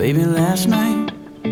Baby, last night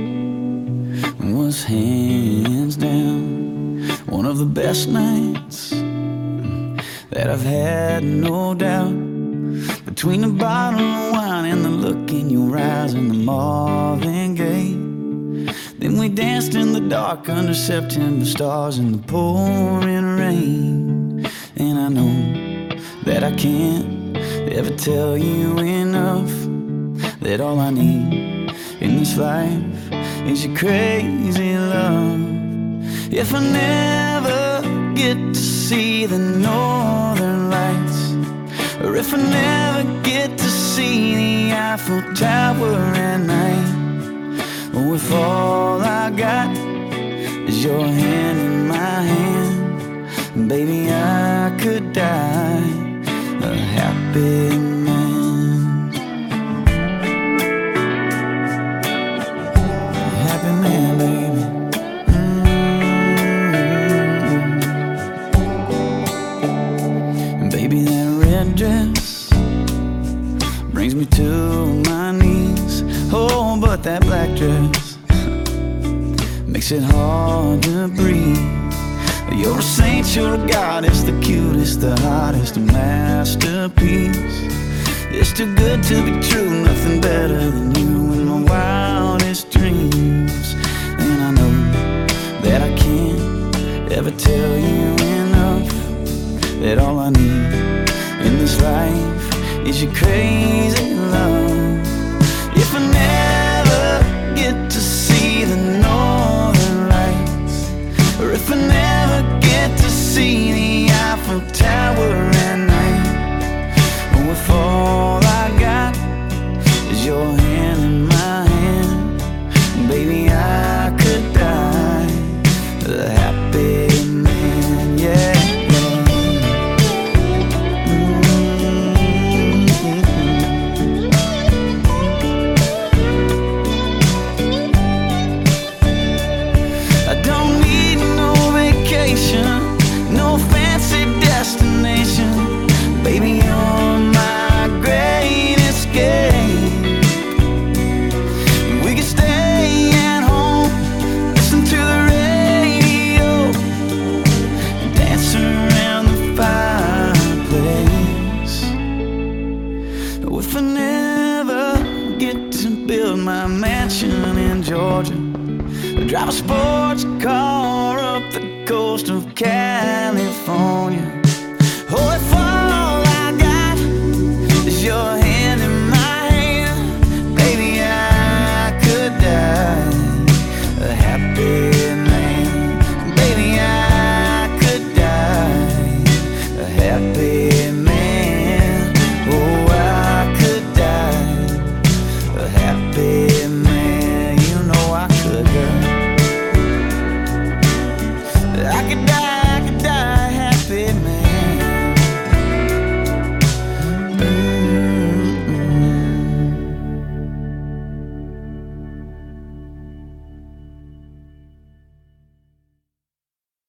was hands down one of the best nights that I've had, no doubt. Between the bottle of wine and the look in your eyes and the Marvin Gaye, then we danced in the dark under September stars in the pouring rain. And I know that I can't ever tell you enough that all I need in this life is your crazy love. If I never get to see the northern lights, or if I never get to see the Eiffel Tower at night, or if all I got is your hand in my hand, baby, I could die a happy man. Happy man, baby. Baby, that red dress brings me to my knees. Oh, but that black dress makes it hard to breathe. You're a saint, you're a goddess, the cutest, the hottest, a masterpiece. It's too good to be true, nothing better than you in my wildest dreams. And I know that I can't ever tell you enough that all I need in this life is your crazy love. If I never get to see the northern lights, or if I never get to see the Eiffel Tower at night, or if all I got is your hand in my hand, baby, I could die a happy man, yeah. No fancy destination, baby, you're my great escape. We could stay at home, listen to the radio, dance around the fireplace. If I never get to build my mansion in Georgia, drive a sports car up the coast of California, oh, if all I got is your hand in my hand, baby, I could die a happy man. Baby, I could die a happy